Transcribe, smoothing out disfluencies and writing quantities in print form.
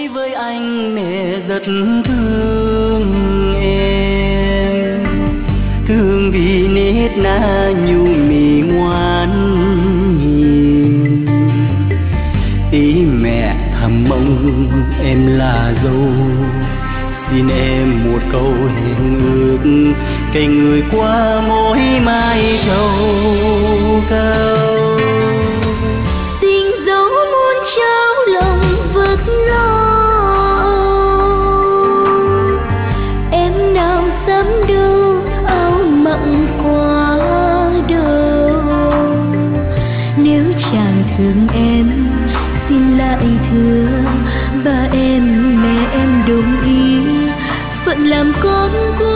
với anh mẹ rất thương em, thương vì nết na nhu mì ngoan hiền. Tí mẹ thầm mong em là dâu, xin em một câu hẹn ước, cành người qua mỗi mai trầu cao. Tình dấu muôn trao lòng vật lo, em nào dám đâu áo mặn quá đầu. Nếu chàng thương em xin lại thưa ba em mẹ em đồng ý, phận làm con của